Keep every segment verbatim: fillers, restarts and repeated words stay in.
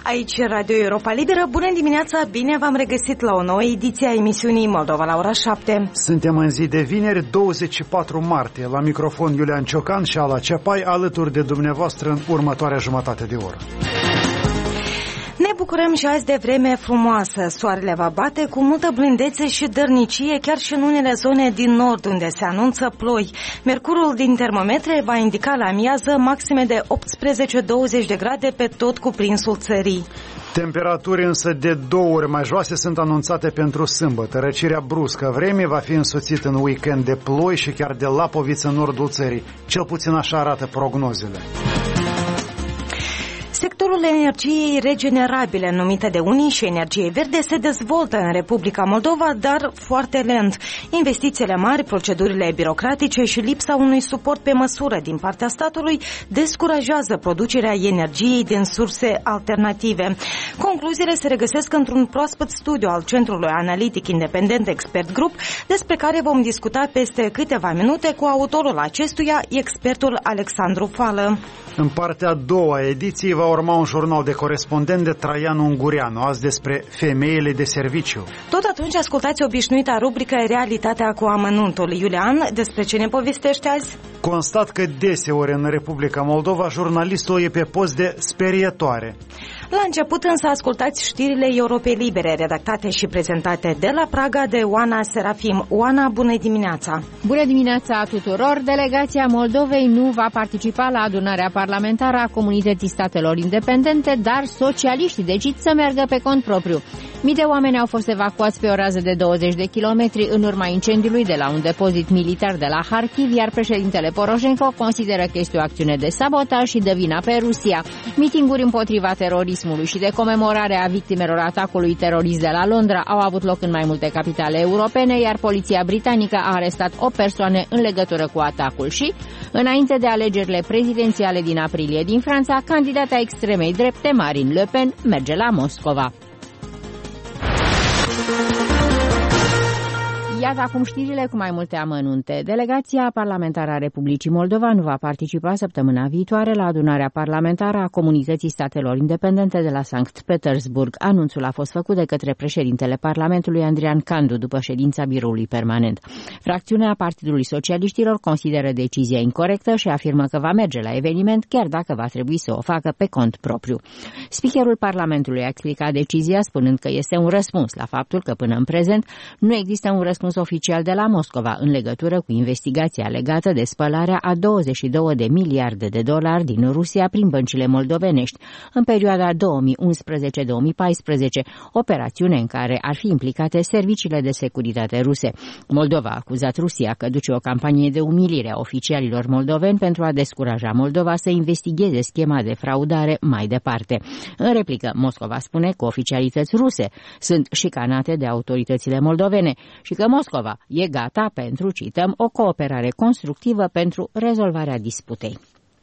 Aici Radio Europa Liberă, bună dimineața, bine v-am regăsit la o nouă ediție a emisiunii Moldova la ora șapte. Suntem în zi de vineri, douăzeci și patru martie, la microfon Iulian Ciocan și Ala Cepai, alături de dumneavoastră în următoarea jumătate de oră. Ne bucurăm și azi de vreme frumoasă. Soarele va bate cu multă blândețe și dărnicie, chiar și în unele zone din nord, unde se anunță ploi. Mercurul din termometre va indica la amiază maxime de optsprezece douăzeci de grade pe tot cuprinsul țării. Temperaturi însă de două ori mai joase sunt anunțate pentru sâmbătă. Răcirea bruscă vremii va fi însoțită în weekend de ploi și chiar de lapoviță în nordul țării. Cel puțin așa arată prognozele. Sectorul energiei regenerabile, numită de unii și energie verde, se dezvoltă în Republica Moldova, dar foarte lent. Investițiile mari, procedurile birocratice și lipsa unui suport pe măsură din partea statului descurajează producerea energiei din surse alternative. Concluziile se regăsesc într-un proaspăt studiu al Centrului Analitic Independent Expert Group, despre care vom discuta peste câteva minute cu autorul acestuia, expertul Alexandru Fală. În partea a doua ediției va urma un jurnal de corespondent de Traian Ungureanu, azi despre femeile de serviciu. Tot atunci ascultați obișnuita rubrică Realitatea cu amănuntul. Iulian, despre ce ne povestești azi? Constat că deseori în Republica Moldova jurnalistul e pe post de sperietoare. La început însă ascultați știrile Europei Libere, redactate și prezentate de la Praga de Oana Serafim. Oana, bună dimineața! Bună dimineața tuturor! Delegația Moldovei nu va participa la adunarea parlamentară a Comunității Statelor Independente, dar socialiștii decid să meargă pe cont propriu. Mii de oameni au fost evacuați pe o rază de douăzeci de kilometri în urma incendiului de la un depozit militar de la Harkiv, iar președintele Poroșenko consideră că este o acțiune de sabotaj și dă vina pe Rusia. Mitinguri împotriva terorismului și de comemorare a victimelor atacului terorist de la Londra au avut loc în mai multe capitale europene, iar poliția britanică a arestat o persoană în legătură cu atacul și, înainte de alegerile prezidențiale din aprilie din Franța, candidata extremei drepte Marine Le Pen merge la Moscova. Iată acum știrile cu mai multe amănunte. Delegația parlamentară a Republicii Moldova nu va participa săptămâna viitoare la adunarea parlamentară a Comunității Statelor Independente de la Sankt Petersburg. Anunțul a fost făcut de către președintele Parlamentului Andrian Candu după ședința biroului permanent. Fracțiunea Partidului Socialiștilor consideră decizia incorectă și afirmă că va merge la eveniment chiar dacă va trebui să o facă pe cont propriu. Speakerul Parlamentului a explicat decizia spunând că este un răspuns la faptul că până în prezent nu există un răspuns oficial de la Moscova în legătură cu investigația legată de spălarea a douăzeci și două de miliarde de dolari din Rusia prin băncile moldovenești în perioada două mii unsprezece două mii paisprezece, operațiune în care ar fi implicate serviciile de securitate ruse. Moldova a acuzat Rusia că duce o campanie de umilire a oficialilor moldoveni pentru a descuraja Moldova să investigheze schema de fraudare mai departe. În replică, Moscova spune că oficialități ruse sunt șicanate de autoritățile moldovene și că Moscova e gata pentru, cităm, o cooperare constructivă pentru rezolvarea disputei.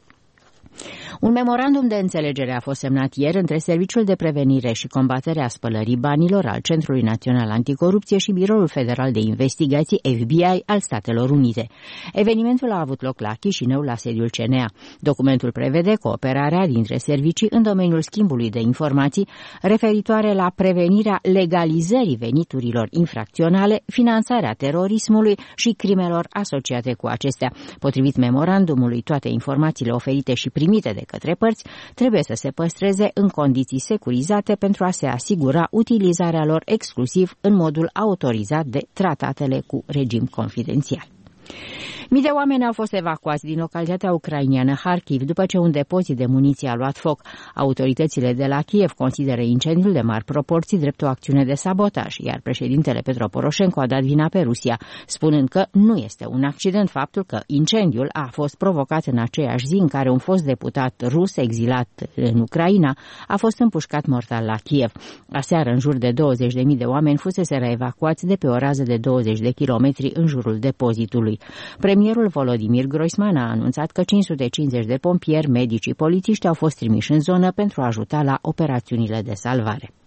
Un memorandum de înțelegere a fost semnat ieri între Serviciul de Prevenire și Combatere a Spălării Banilor al Centrului Național Anticorupție și Biroul Federal de Investigații F B I al Statelor Unite. Evenimentul a avut loc la Chișinău, la sediul C N A. Documentul prevede cooperarea dintre servicii în domeniul schimbului de informații referitoare la prevenirea legalizării veniturilor infracționale, finanțarea terorismului și crimelor asociate cu acestea. Potrivit memorandumului, toate informațiile oferite și primite de către părți trebuie să se păstreze în condiții securizate pentru a se asigura utilizarea lor exclusiv în modul autorizat de tratatele cu regim confidențial. Mii de oameni au fost evacuați din localitatea ucraineană Harkiv după ce un depozit de muniție a luat foc. Autoritățile de la Kiev consideră incendiul de mari proporții drept o acțiune de sabotaj, iar președintele Petro Poroșenko a dat vina pe Rusia, spunând că nu este un accident faptul că incendiul a fost provocat în aceeași zi în care un fost deputat rus exilat în Ucraina a fost împușcat mortal la Kiev. Aseară, în jur de douăzeci de mii de oameni fuseseră evacuați de pe o rază de douăzeci de kilometri în jurul depozitului. Premierul Volodymyr Groisman a anunțat că cinci sute cincizeci de pompieri, medici și polițiști au fost trimiși în zonă pentru a ajuta la operațiunile de salvare.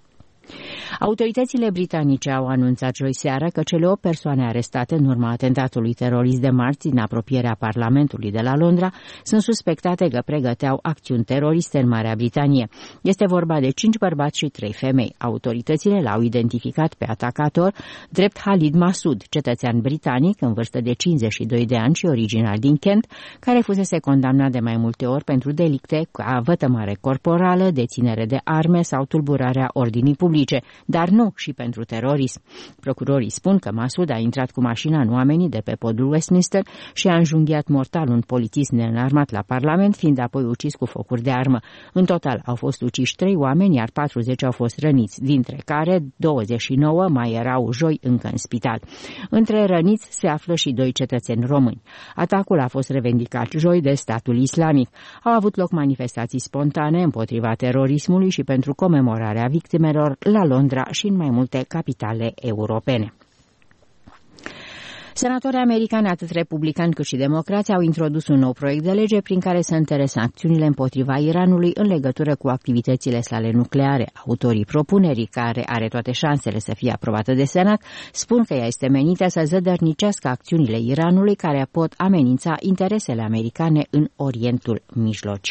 Autoritățile britanice au anunțat joi seară că cele opt persoane arestate în urma atentatului terorist de marți din apropierea Parlamentului de la Londra sunt suspectate că pregăteau acțiuni teroriste în Marea Britanie. Este vorba de cinci bărbați și trei femei. Autoritățile l-au identificat pe atacator drept Khalid Masood, cetățean britanic în vârstă de cincizeci și doi de ani și originar din Kent, care fusese condamnat de mai multe ori pentru delicte ca vătămare corporală, deținere de arme sau tulburarea ordinii publice, dar nu și pentru terorism. Procurorii spun că Masood a intrat cu mașina în oamenii de pe podul Westminster și a înjunghiat mortal un polițist neînarmat la Parlament, fiind apoi ucis cu focuri de armă. În total au fost uciși trei oameni, iar patruzeci au fost răniți, dintre care douăzeci și nouă mai erau joi încă în spital. Între răniți se află și doi cetățeni români. Atacul a fost revendicat joi de statul islamic. Au avut loc manifestații spontane împotriva terorismului și pentru comemorarea victimelor la Londra și în mai multe capitale europene. Senatorii americani, atât republicani cât și democrați, au introdus un nou proiect de lege prin care să întăresc acțiunile împotriva Iranului în legătură cu activitățile sale nucleare. Autorii propunerii, care are toate șansele să fie aprobată de Senat, spun că ea este menită să zădărnicească acțiunile Iranului care pot amenința interesele americane în Orientul Mijlociu.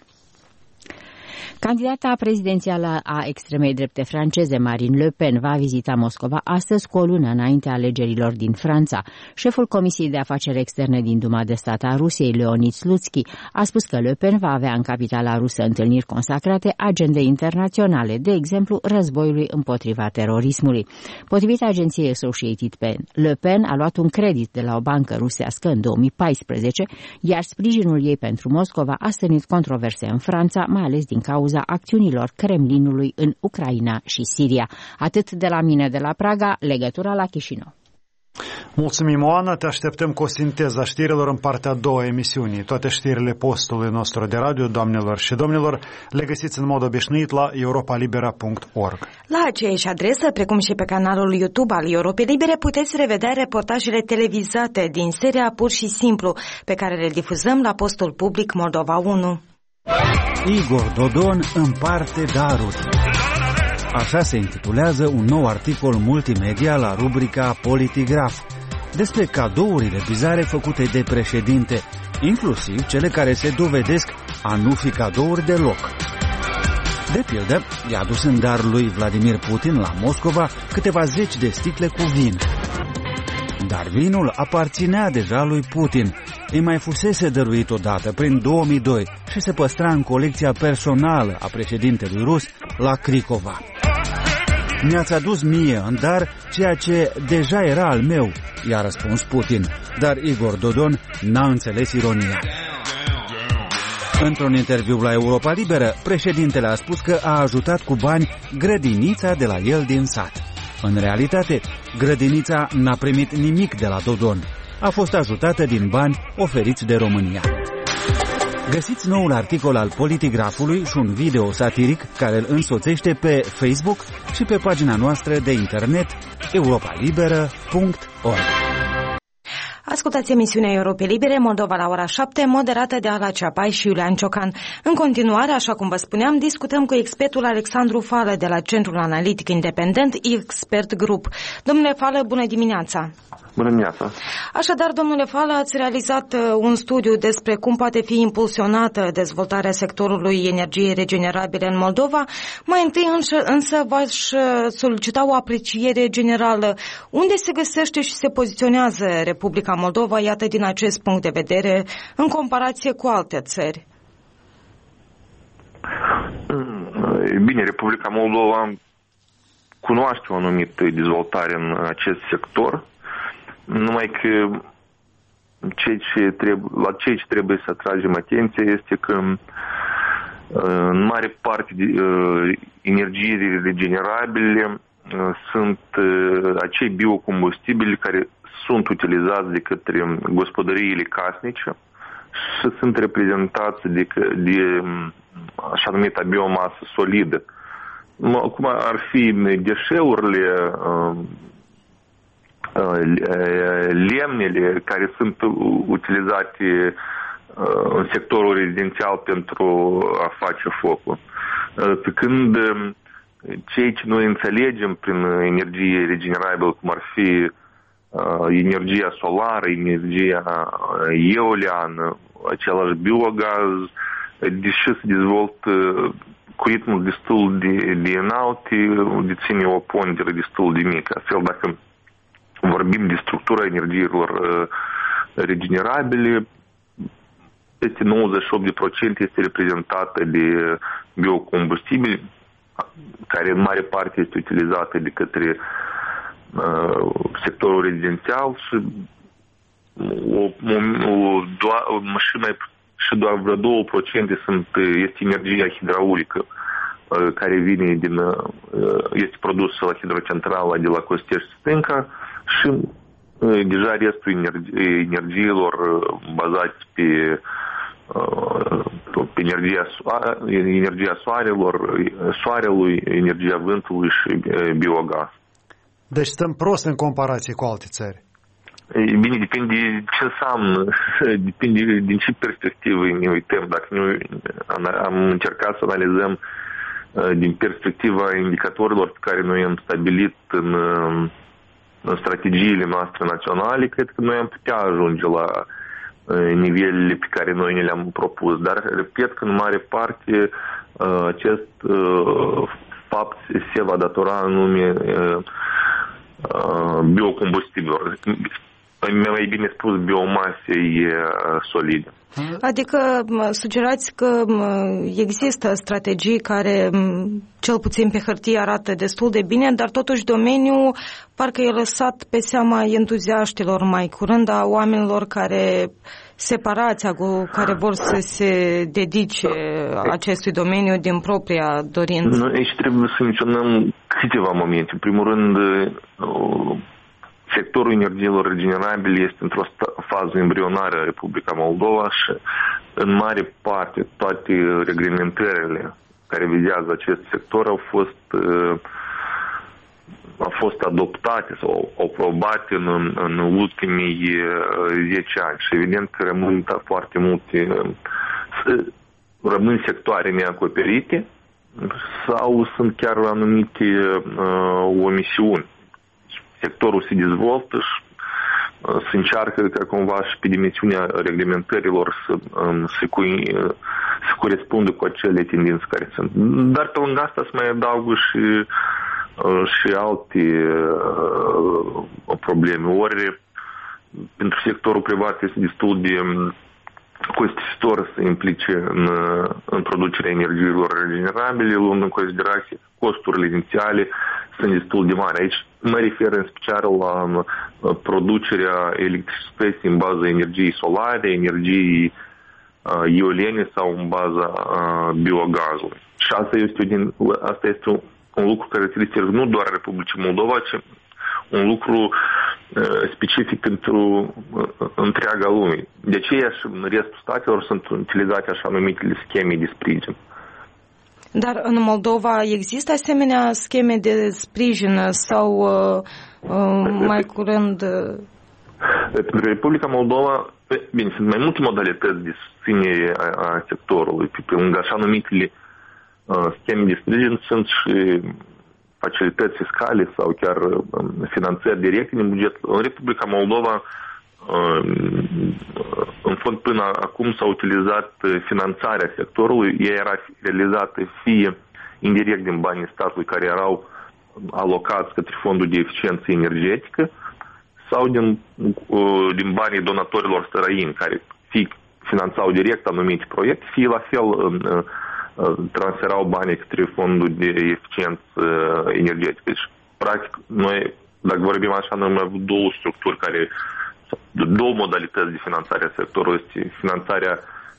Candidata prezidențială a extremei drepte franceze, Marine Le Pen, va vizita Moscova astăzi, cu o lună înaintea alegerilor din Franța. Șeful Comisiei de Afaceri Externe din Duma de Stat a Rusiei, Leonid Slutsky, a spus că Le Pen va avea în capitala rusă întâlniri consacrate agendei internaționale, de exemplu războiului împotriva terorismului. Potrivit agenției Associated Press, Le Pen a luat un credit de la o bancă rusească în două mii paisprezece, iar sprijinul ei pentru Moscova a stârnit controverse în Franța, mai ales din cauza acțiunilor Kremlinului în Ucraina și Siria. Atât de la mine de la Praga, legătura la Chișinău. Mulțumim, Oana, te așteptăm cu o sinteză a știrilor în partea a doua a emisiunii. Toate știrile postului nostru de radio, doamnelor și domnilor, le găsiți în mod obișnuit la europa libera punct org. La aceeași adresă, precum și pe canalul YouTube al Europei Libere, puteți revedea reportajele televizate din seria Pur și Simplu, pe care le difuzăm la postul public Moldova unu. Igor Dodon împarte daruri. Așa se intitulează un nou articol multimedia la rubrica Politigraf despre cadourile bizare făcute de președinte, inclusiv cele care se dovedesc a nu fi cadouri deloc. De pildă, i-a adus în dar lui Vladimir Putin la Moscova câteva zeci de sticle cu vin. Dar vinul aparținea deja lui Putin. Îi mai fusese dăruit odată prin două mii doi și se păstra în colecția personală a președintelui rus la Cricova. Mi-ați adus mie în dar ceea ce deja era al meu, i-a răspuns Putin, dar Igor Dodon n-a înțeles ironia. Într-un interviu la Europa Liberă, președintele a spus că a ajutat cu bani grădinița de la el din sat. În realitate, grădinița n-a primit nimic de la Dodon. A fost ajutată din bani oferiți de România. Găsiți noul articol al Politigrafului și un video satiric care îl însoțește pe Facebook și pe pagina noastră de internet europa liberă punct org. Ascultați emisiunea Europei Libere, Moldova la ora șapte, moderată de Ala Ceapai și Iulian Ciocan. În continuare, așa cum vă spuneam, discutăm cu expertul Alexandru Fală de la Centrul Analitic Independent Expert Group. Domnule Fală, bună dimineața! Bună dimineața! Așadar, domnule Fală, ați realizat un studiu despre cum poate fi impulsionată dezvoltarea sectorului energiei regenerabile în Moldova. Mai întâi însă, însă v-aș solicita o apreciere generală. Unde se găsește și se poziționează Republica Moldova, iată, din acest punct de vedere, în comparație cu alte țări? Bine, Republica Moldova cunoaște o anumită dezvoltare în acest sector, numai că ceea ce trebuie, la ceea ce trebuie să atragem atenția este că în mare parte de uh, energiile regenerabile uh, sunt uh, acei biocombustibili care sunt utilizați de către gospodăriile casnice și sunt reprezentați de, de așa numită biomasă solidă. Cum ar fi deșeurile, uh, lemnele care sunt utilizate în sectorul rezidențial pentru a face focul. Pe când ceea ce noi înțelegem prin energie regenerabilă, cum ar fi uh, energia solară, energia eoliană, același biogaz, deși se dezvoltă cu ritmul destul de, de înalt, deține o pondere destul de mică. Astfel, dacă vorbim de structura energiilor uh, regenerabile, peste nouăzeci și opt la sută este reprezentată de biocombustibili, care în mare parte este utilizată de către uh, sectorul rezidențial și o, o, o, o, și, mai, și doar vreo două la sută sunt, este energia hidraulică, uh, care vine din, uh, este produsă la hidrocentrala de la Costești Stânca și uh, deja restul energi, energiilor uh, bazate pe pe energia, energia soarelor, soarelui, energia vântului și biogaz. Deci stăm prost în comparație cu alte țări. Bine, depinde ce înseamnă, depinde din ce perspectivă ne uităm. Dacă noi am încercat să analizăm din perspectiva indicatorilor pe care noi am stabilit în, în strategiile noastre naționale, cred că noi am putea ajunge la nivelele pe care noi ne le-am propus. Dar, repet că în mare parte acest fapt se va datora anume biocombustibilor. Mai bine spus, biomasei solide. Adică sugerați că există strategii care, cel puțin pe hârtie, arată destul de bine, dar totuși domeniul parcă e lăsat pe seama entuziaștilor mai curând, a oamenilor care separați, care vor să se dedice acestui domeniu din propria dorință. Noi aici trebuie să menționăm câteva momente. În primul rând, sectorul energiilor regenerabile este într-o fază embrionară a Republica Moldova și în mare parte toate reglementările care vizează acest sector au fost, au fost adoptate sau aprobate în, în ultimii zece ani și evident că rămân foarte multe, rămân sectoare neacoperite sau sunt chiar anumite uh, omisiuni. Sectorul se dezvoltă și uh, se încearcă ca cumva și pe dimensiunea reglementărilor să, um, să, cu, uh, să corespundă cu acele tendințe care sunt. Dar pe lângă asta se mai adaugă și, uh, și alte uh, probleme. Ori pentru sectorul privat este destul de costisitor să implice în, în producerea energiilor regenerabile, luând în considerație costurile inițiale sunt destul de mari. Aici mă refer în special la producerea electricității în baza energiei solare, energiei uh, eoliene sau în baza uh, biogazului. Și asta este, din, asta este un, un lucru caracteristic nu doar a Republicii Moldova, ci un lucru uh, specific pentru uh, întreaga lume. De aceea și în restul statelor sunt utilizate așa numitele scheme de sprijin. Dar în Moldova există asemenea scheme de sprijin sau uh, uh, mai curând... Uh... Pentru Republica Moldova, bine, sunt mai multe modalități de susținere a, a sectorului. Pe lângă așa numitele uh, scheme de sprijin sunt și facilități fiscale sau chiar uh, finanțări directe din buget. În Republica Moldova, uh, în fond, până acum s-a utilizat finanțarea sectorului. Ea era realizată fie indirect din banii statului care erau alocați către fondul de eficiență energetică sau din, din banii donatorilor străini care fie finanțau direct anumite proiecte, fie la fel transferau banii către fondul de eficiență energetică. Deci, practic, noi, dacă vorbim așa, noi am avut două structuri care două modalități de finanțare a sectorului. Este finanțarea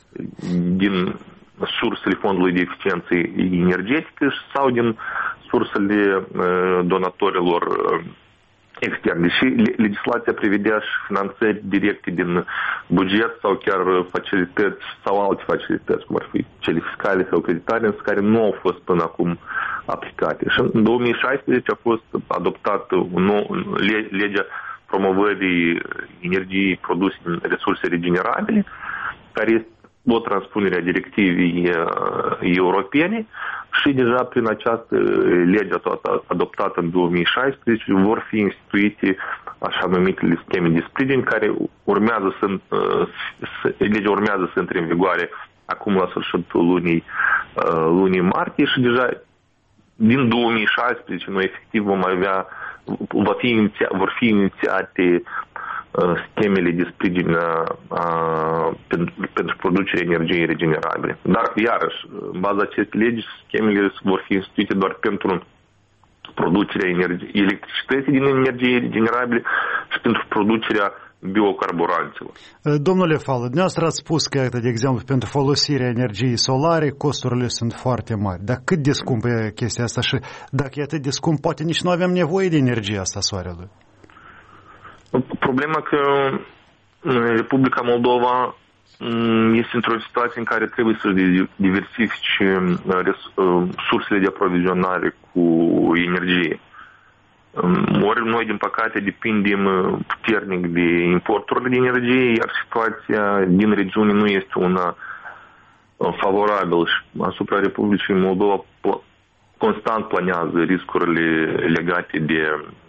din sursele fondului de eficiență energetică sau din sursele donatorilor externi. Deși legislația prevedea și finanțări directe din buget sau chiar facilități sau alte facilități, cum ar fi cele fiscale sau creditare, însă care nu au fost până acum aplicate. Și în două mii șaisprezece a fost adoptată legea promovării energiei produse din resurse regenerabile, care este o transpunere a directivei europene, și deja prin această lege adoptată în două mii șaisprezece vor fi instituite așa numitele scheme de sprijin care urmează să, să legea urmează să intre în vigoare acum la sfârșitul lunii, lunii martie și deja din două mii șaisprezece noi efectiv vom avea, va fi iniția, vor fi inițiate schemele de sprijin uh, pentru, pentru producerea energiei regenerabile. Dar, iarăși, în baza acestei legi, schemele vor fi instituite doar pentru producerea energie, electricității din energie regenerabile și pentru producerea biocarburanților. Domnule Fală, dumneavoastră ați spus că, de exemplu, pentru folosirea energiei solare, costurile sunt foarte mari. Dar cât de scumpă e chestia asta și dacă e atât de scump, poate nici nu avem nevoie de energia asta soarelui. Problema că Republica Moldova este într-o situație în care trebuie să diversifice sursele de aprovizionare cu energie. Ori noi, din păcate, depindem puternic de importurile de energie, iar situația din regiune nu este una favorabilă și asupra Republicii Moldova constant planează riscurile legate de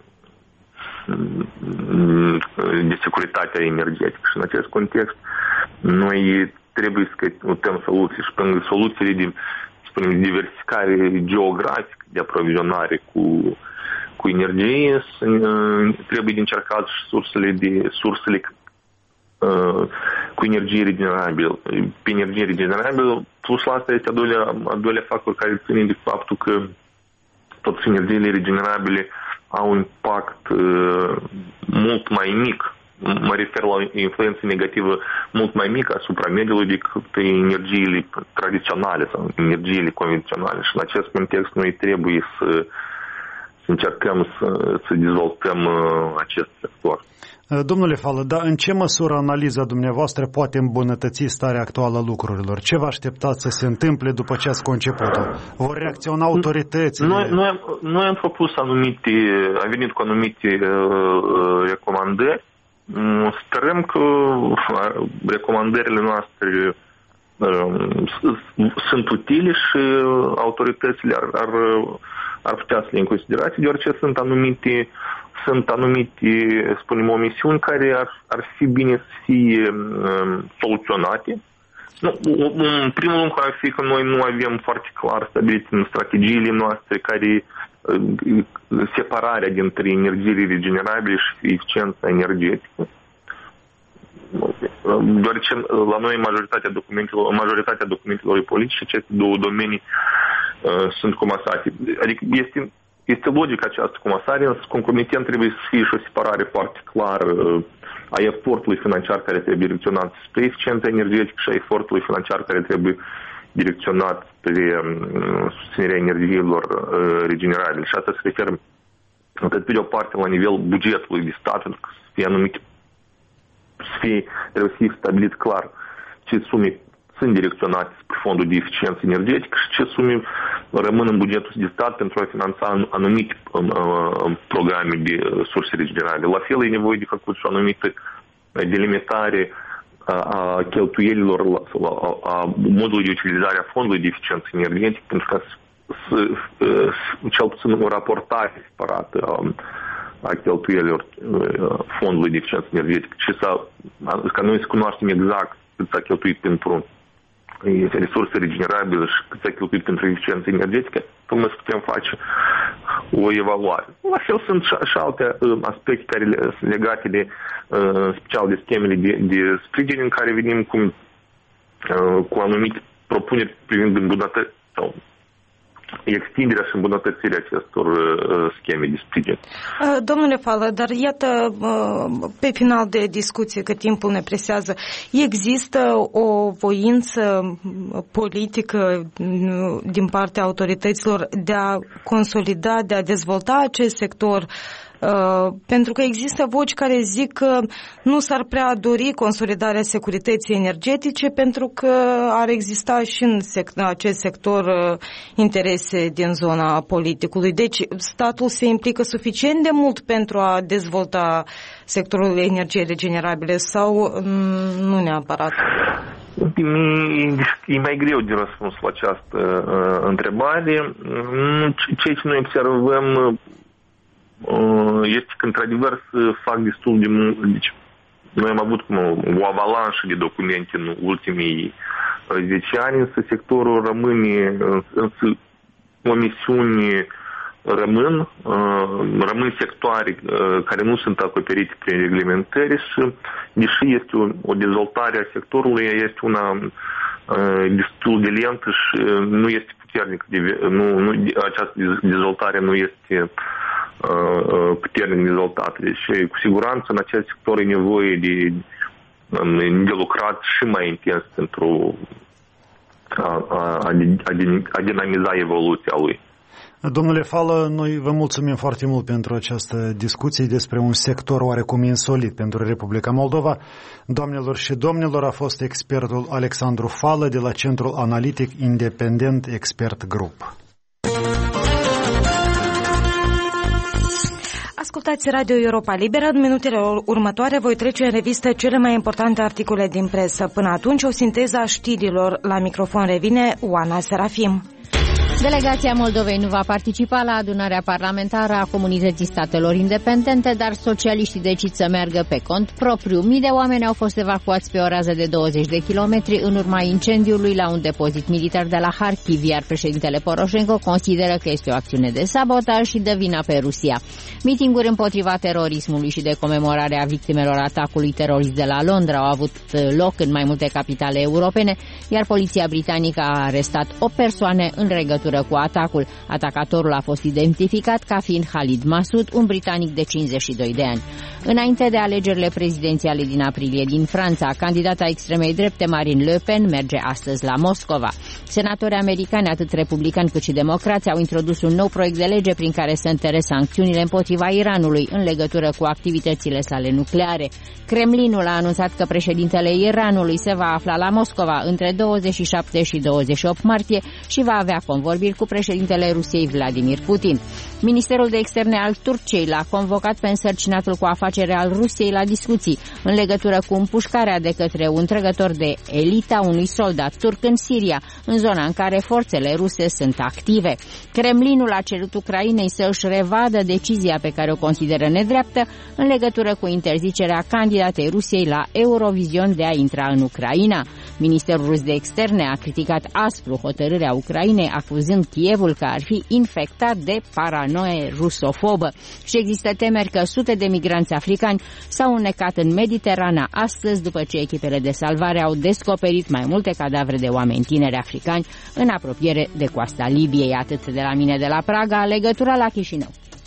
de securitatea energetică. Și în acest context noi trebuie să căutăm soluții și pentru soluțiile de, spunem, diversificare geografică de aprovizionare cu, cu energie trebuie de încercat și sursele, de, sursele uh, cu energie regenerabilă. Pe energie regenerabilă, plus la asta este a doilea, a doilea factor care ține de faptul că totuși energiile regenerabile au un impact uh, mult mai mic, mă refer la influență negativă mult mai mică asupra mediului decât energiile tradiționale sau energiile convenționale. Și în acest context noi trebuie să, să încercăm să, să dezvoltăm uh, acest sector. Domnule Fală, dar în ce măsură analiza dumneavoastră poate îmbunătăți starea actuală a lucrurilor? Ce vă așteptați să se întâmple după ce ați conceput-o? Vor reacționa autoritățile? Noi, noi, am, noi am propus anumite, am venit cu anumite uh, recomandări. Sperăm că recomandările noastre uh, sunt utile și autoritățile ar, ar, ar putea să le în considerație, deoarece sunt anumite Sunt anumite, spunem, omisiuni care ar, ar fi bine să fie um, soluționate. Nu, în primul rând ar fi că noi nu avem foarte clar stabilit în strategiile noastre care uh, separarea dintre energiile regenerabile și eficiența energetică. Deoarece la noi majoritatea documentelor, majoritatea documentelor politice, aceste două domenii uh, sunt comasate. Adică este Este logică această comasare, însă concomitent trebuie să fie și o separare foarte clară a efortului financiar care trebuie direcționat spre eficiența energetică și a efortului financiar care trebuie direcționat spre susținerea energiilor regenerabile. Și asta se referă atât pe de o parte la nivel bugetului de stat, pentru că să fie anumite, să fie, trebuie să fie stabilit clar ce sume sunt direcționate spre fondul de eficiență energetică și ce sume rămân în bugetul de stat pentru a finanța anumite um, um, programe de surse regenerabile. La fel e nevoie de făcut și o anumită delimitare a, a cheltuielilor, a, a modului de utilizare a fondului de eficiență energetică, pentru ca să, să, să cel puțin o raportare separată a, a cheltuielilor fondului de eficiență energetică și să, ca noi să cunoaștem exact cât s-a cheltuit pentru resurse regenerabile și cât s-a cheltuit pentru eficiență energetică, până să putem face o evaluare. La fel sunt și, și alte uh, aspecte care le, sunt legate de, uh, special de schemele de, de sprijin în care venim cu, uh, cu anumite propuneri privind îmbunătățirea sau extinderea și îmbunătățirea acestor uh, scheme de sprijin. Domnule Fală, dar iată, uh, pe final de discuție, că timpul ne presează, există o voință politică din partea autorităților de a consolida, de a dezvolta acest sector? Uh, pentru că există voci care zic că nu s-ar prea dori consolidarea securității energetice pentru că ar exista și în sec- acest sector uh, interese din zona politicului. Deci statul se implică suficient de mult pentru a dezvolta sectorul energiei regenerabile sau um, nu neapărat? E mai greu de răspuns la această uh, întrebare. Ceea ce noi observăm uh, este că, într-adevăr, se fac destul de mult. Deci, noi am avut cum, o avalanșă de documente în ultimii zece ani, însă sectorul rămâne, însă omisiuni rămân, uh, rămân sectoare uh, care nu sunt acoperite prin reglementări și, deși este o, o dezvoltare a sectorului, este una uh, destul de lentă și nu este puternică. Nu, nu, această dezvoltare nu este uh, puternic dezvoltată. Deci, cu siguranță, în acest sector e nevoie de, de lucrat și mai intens pentru a, a, a dinamiza evoluția lui. Domnule Fală, noi vă mulțumim foarte mult pentru această discuție despre un sector oarecum insolit pentru Republica Moldova. Doamnelor și domnilor, a fost expertul Alexandru Fală de la Centrul Analitic Independent Expert Group. Ascultați Radio Europa Liberă. În minutele următoare voi trece în revistă cele mai importante articole din presă. Până atunci, o sinteză a știrilor. La microfon revine Oana Serafim. Delegația Moldovei nu va participa la adunarea parlamentară a Comunității Statelor Independente, dar socialiștii decid să meargă pe cont propriu. Mii de oameni au fost evacuați pe o rază de douăzeci de kilometri în urma incendiului la un depozit militar de la Harkiv, iar președintele Poroșenko consideră că este o acțiune de sabotaj și dă vina pe Rusia. Mitinguri împotriva terorismului și de comemorare a victimelor atacului terorist de la Londra au avut loc în mai multe capitale europene, iar poliția britanică a arestat o persoană în legătură cu atacul. Atacatorul a fost identificat ca fiind Khalid Massoud, un britanic de cincizeci și doi de ani. Înainte de alegerile prezidențiale din aprilie din Franța, candidata extremei drepte Marine Le Pen merge astăzi la Moscova. Senatorii americani, atât republicani cât și democrați, au introdus un nou proiect de lege prin care se întăresc sancțiunile împotriva Iranului în legătură cu activitățile sale nucleare. Kremlinul a anunțat că președintele Iranului se va afla la Moscova între douăzeci și șapte și douăzeci și opt martie și va avea convorbiri cu președintele Rusiei Vladimir Putin. Ministerul de Externe al Turciei l-a convocat pe însărcinatul cu afacere al Rusiei la discuții în legătură cu împușcarea de către un trăgător de elită a unui soldat turc în Siria, în zona în care forțele ruse sunt active. Kremlinul a cerut Ucrainei să își revadă decizia pe care o consideră nedreaptă în legătură cu interzicerea candidatei Rusiei la Eurovision de a intra în Ucraina. Ministerul rus de Externe a criticat aspru hotărârea Ucrainei, acuzând Kievul că ar fi infectat de paranoie rusofobă. Și există temeri că sute de migranți africani s-au înnecat în Mediterana astăzi după ce echipele de salvare au descoperit mai multe cadavre de oameni tineri africani în apropiere de coasta Libiei. Atât de la mine de la Praga, legătura la Chișinău.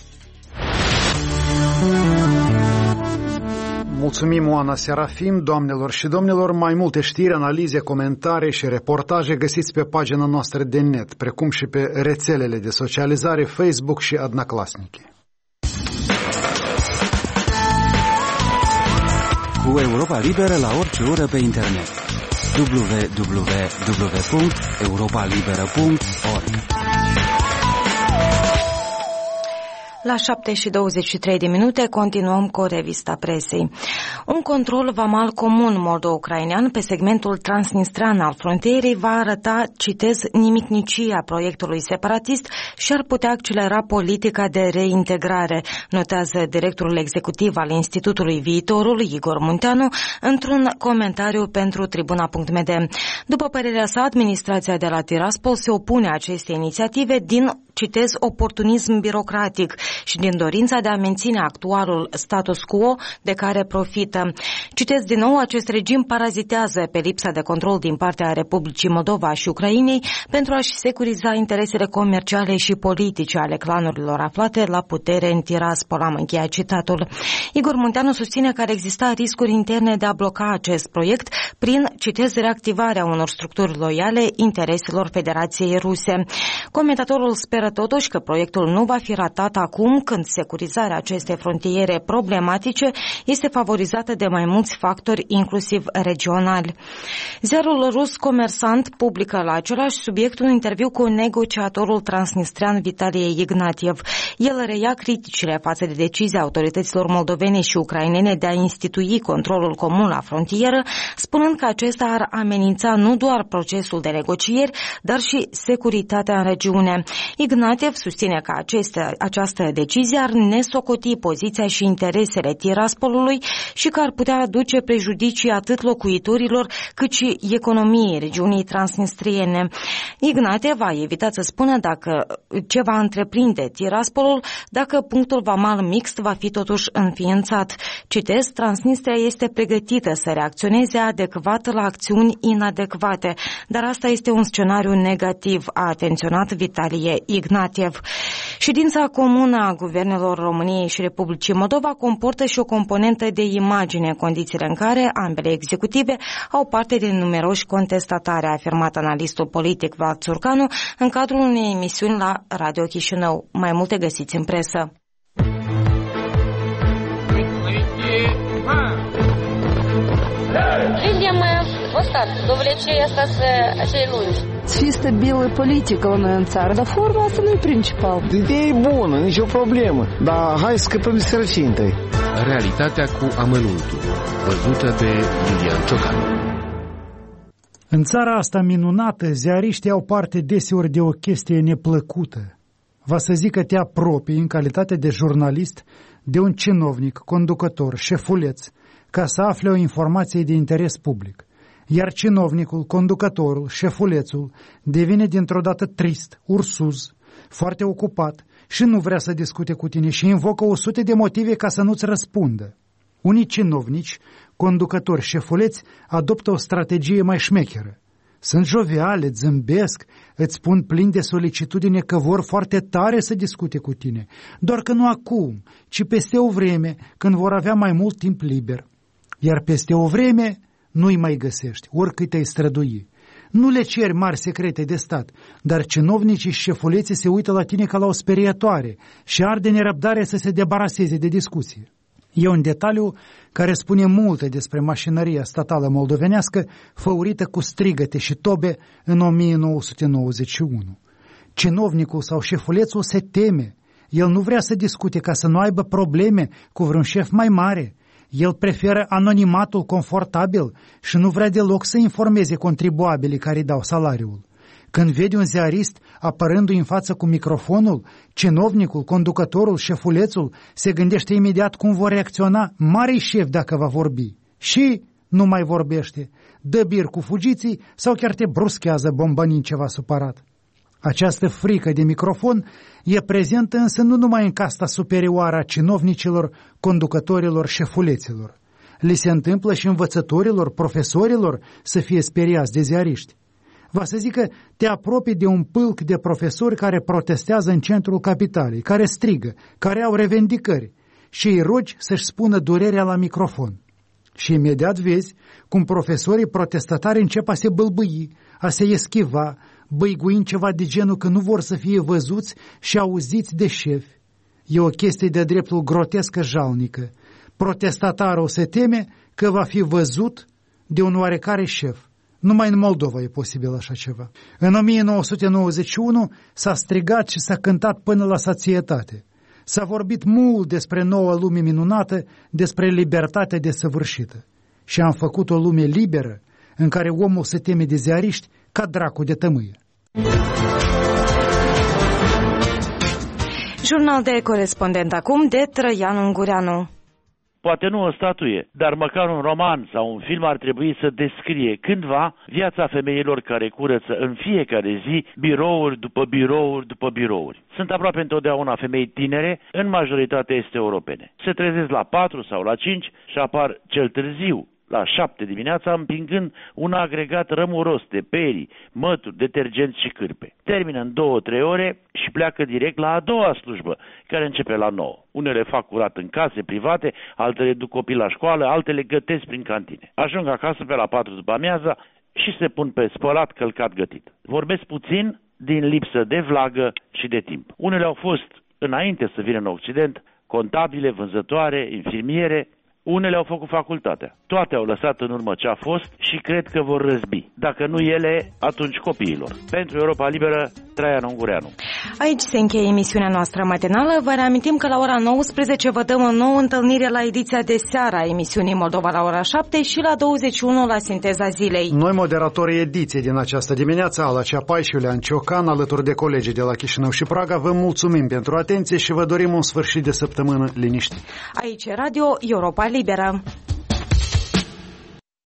Mulțumim, Oana Serafim. Doamnelor și domnilor, mai multe știri, analize, comentarii și reportaje găsiți pe pagina noastră de net, precum și pe rețelele de socializare Facebook și Odnoklassniki. Cu Europa Liberă la orice oră pe internet. w w w punct europa liberă punct org. La șapte și douăzeci și trei de minute continuăm cu revista presei. Un control vamal comun moldo-ucrainean pe segmentul transnistran al frontierei va arăta, citez, nimicnicia proiectului separatist și ar putea accelera politica de reintegrare, notează directorul executiv al Institutului Viitorul, Igor Munteanu, într-un comentariu pentru Tribuna punct m d. După părerea sa, administrația de la Tiraspol se opune acestei inițiative din, citez, oportunism birocratic și din dorința de a menține actualul status quo de care profită. Citez din nou, acest regim parazitează pe lipsa de control din partea Republicii Moldova și Ucrainei pentru a-și securiza interesele comerciale și politice ale clanurilor aflate la putere în Tiraspol. Am încheiat citatul. Igor Munteanu susține că ar exista riscuri interne de a bloca acest proiect prin, citez, reactivarea unor structuri loiale intereselor Federației Ruse. Comentatorul speră speră totuși că proiectul nu va fi ratat acum când securizarea acestei frontiere problematice este favorizată de mai mulți factori, inclusiv regionali. Ziarul rus Comersant publică la același subiect un interviu cu negociatorul transnistrean Vitalie Ignatiev. El reia criticile față de decizia autorităților moldovene și ucrainene de a institui controlul comun la frontieră, spunând că acesta ar amenința nu doar procesul de negocieri, dar și securitatea în regiune. Ignatiev susține că aceste, această decizie ar nesocoti poziția și interesele Tiraspolului și că ar putea aduce prejudicii atât locuitorilor cât și economiei regiunii transnistriene. Ignatiev a evitat să spună dacă ce va întreprinde Tiraspolul dacă punctul vamal mixt va fi totuși înființat. Citez, Transnistria este pregătită să reacționeze adecvat la acțiuni inadecvate, dar asta este un scenariu negativ, a atenționat Vitalie Ignatiev. Ședința comună a guvernelor României și Republicii Moldova comportă și o componentă de imagine, condițiile în care ambele executive au parte de numeroși contestatari, a afirmat analistul politic Vlad Țurcanu în cadrul unei emisiuni la Radio Chișinău. Mai multe găsiți în presă. Видим мы остатки, довлечение остаться acei lungi. Fi stabilă politică la noi în țară, dar forma asta nu e principal. Ideea e bună, nicio problemă, dar hai să scăpăm de sărăcie întâi. Realitatea cu amănuntul, văzută de Iulian Ciocan. În țara asta minunată, ziariștii au parte deseori de o chestie neplăcută. Va să zic că te apropii în calitate de jurnalist de un cinovnic, conducător, șefuleț, ca să afle o informație de interes public. Iar cinovnicul, conducătorul, șefulețul devine dintr-o dată trist, ursuz, foarte ocupat și nu vrea să discute cu tine și invocă o sută de motive ca să nu-ți răspundă. Unii cinovnici, conducători, șefuleți, adoptă o strategie mai șmecheră. Sunt joviale, zâmbesc, îți spun plin de solicitudine că vor foarte tare să discute cu tine, doar că nu acum, ci peste o vreme, când vor avea mai mult timp liber. Iar peste o vreme nu-i mai găsești, oricât te-ai strădui. Nu le ceri mari secrete de stat, dar cinovnicii și șefuleții se uită la tine ca la o sperietoare și arde nerăbdare să se debaraseze de discuție. E un detaliu care spune multe despre mașinăria statală moldovenească făurită cu strigăte și tobe în o mie nouă sute nouăzeci și unu. Cinovnicul sau șefulețul se teme. El nu vrea să discute ca să nu aibă probleme cu vreun șef mai mare. El preferă anonimatul confortabil și nu vrea deloc să informeze contribuabilii care îi dau salariul. Când vede un ziarist apărându-i în față cu microfonul, cinovnicul, conducătorul, șefulețul se gândește imediat cum vor reacționa marii șef dacă va vorbi. Și nu mai vorbește, dă bir cu fugiții sau chiar te bruschează bombănind ceva supărat. Această frică de microfon e prezentă însă nu numai în casta superioară a cinovnicilor, conducătorilor, șefuleților. Li se întâmplă și învățătorilor, profesorilor să fie speriați de ziariști. Va să zic că te apropii de un pâlc de profesori care protestează în centrul capitalei, care strigă, care au revendicări și îi rogi să-și spună durerea la microfon. Și imediat vezi cum profesorii protestatari încep a se bâlbâi, a se eschiva, băiguind ceva de genul că nu vor să fie văzuți și auziți de șefi. E o chestie de dreptul grotescă jalnică. Protestatarul se teme că va fi văzut de un oarecare șef. Numai în Moldova e posibil așa ceva. În o mie nouă sute nouăzeci și unu s-a strigat și s-a cântat până la sațietate. S-a vorbit mult despre noua lume minunată, despre libertatea desăvârșită. Și am făcut o lume liberă, în care omul se teme de ziariști ca dracu de tămâie. Jurnal de corespondent acum de Trăian Ungureanu. Poate nu o statuie, dar măcar un roman sau un film ar trebui să descrie cândva viața femeilor care curăță în fiecare zi birouri după birouri după birouri. Sunt aproape întotdeauna femei tinere, în majoritatea este europene. Se trezesc la patru sau la cinci și apar cel târziu, la șapte dimineața, împingând un agregat rămuros de peri, mături, detergenți și cârpe. Termină în două-trei ore și pleacă direct la a doua slujbă, care începe la nouă. Unele fac curat în case private, altele duc copii la școală, altele gătesc prin cantine. Ajung acasă pe la patru după amiaza și se pun pe spălat, călcat, gătit. Vorbesc puțin din lipsă de vlagă și de timp. Unele au fost, înainte să vină în Occident, contabile, vânzătoare, infirmiere. Unele au făcut facultatea. Toate au lăsat în urmă ce a fost și cred că vor răzbi. Dacă nu ele, atunci copiilor. Pentru Europa Liberă, Traian Ungureanu. Aici se încheie emisiunea noastră matinală. Vă reamintim că la ora nouăsprezece vă dăm o nouă întâlnire la ediția de seară a emisiunii Moldova la ora șapte și la douăzeci și unu la Sinteza Zilei. Noi, moderatorii ediției din această dimineață, Ala Ceapai și Iulian Ciocan, alături de colegii de la Chișinău și Praga, vă mulțumim pentru atenție și vă dorim un sfârșit de săptămână liniștit. Aici e Radio Europa Liberă.